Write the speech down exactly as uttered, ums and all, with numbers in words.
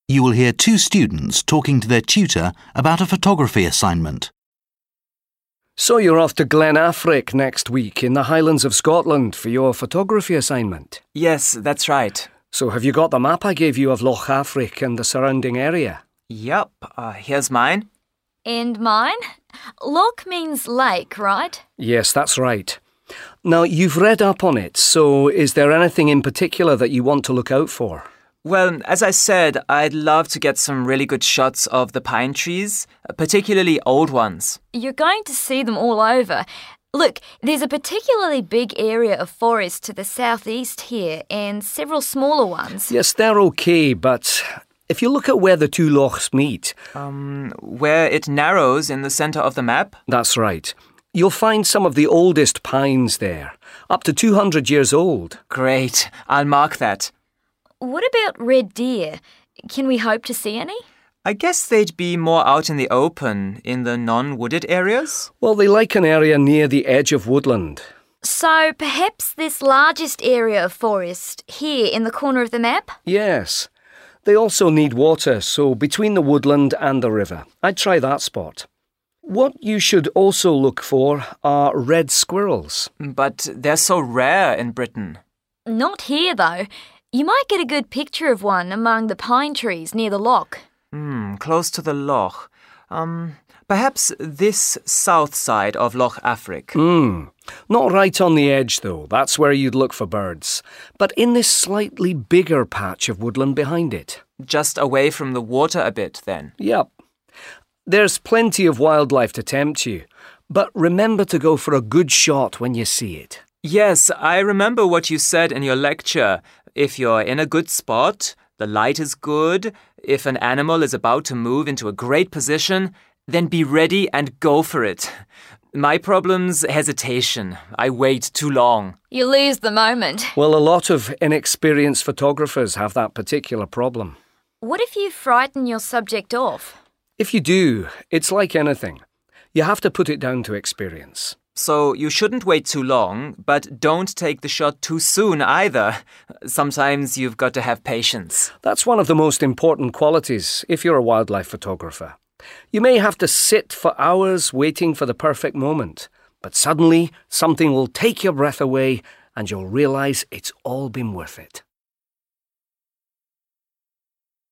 You will hear two students talking to their tutor about a photography assignment. So you're off to Glen Affric next week in the Highlands of Scotland for your photography assignment? Yes, that's right. So have you got the map I gave you of Loch Affric and the surrounding area? Yep, uh, here's mine. And mine? Loch means lake, right? Yes, that's right. Now, you've read up on it, so is there anything in particular that you want to look out for? Well, as I said, I'd love to get some really good shots of the pine trees, particularly old ones. You're going to see them all over. Look, there's a particularly big area of forest to the southeast here and several smaller ones. Yes, they're okay, but if you look at where the two lochs meet... Um, where it narrows in the centre of the map? That's right. You'll find some of the oldest pines there, up to two hundred years old. Great, I'll mark that. What about red deer? Can we hope to see any? I guess they'd be more out in the open, in the non-wooded areas? Well, they like an area near the edge of woodland. So perhaps this largest area of forest here in the corner of the map? Yes. They also need water, so between the woodland and the river. I'd try that spot. What you should also look for are red squirrels. But they're so rare in Britain. Not here, though. You might get a good picture of one among the pine trees near the loch. Hmm, close to the loch. Um, perhaps this south side of Loch Affric. Hmm. Not right on the edge, though. That's where you'd look for birds. But in this slightly bigger patch of woodland behind it. Just away from the water a bit, then? Yep. There's plenty of wildlife to tempt you. But remember to go for a good shot when you see it. Yes, I remember what you said in your lecture. If you're in a good spot, the light is good, if an animal is about to move into a great position, then be ready and go for it. My problem's hesitation. I wait too long. You lose the moment. Well, a lot of inexperienced photographers have that particular problem. What if you frighten your subject off? If you do, it's like anything. You have to put it down to experience. So you shouldn't wait too long, but don't take the shot too soon either. Sometimes you've got to have patience. That's one of the most important qualities if you're a wildlife photographer. You may have to sit for hours waiting for the perfect moment, but suddenly something will take your breath away and you'll realise it's all been worth it.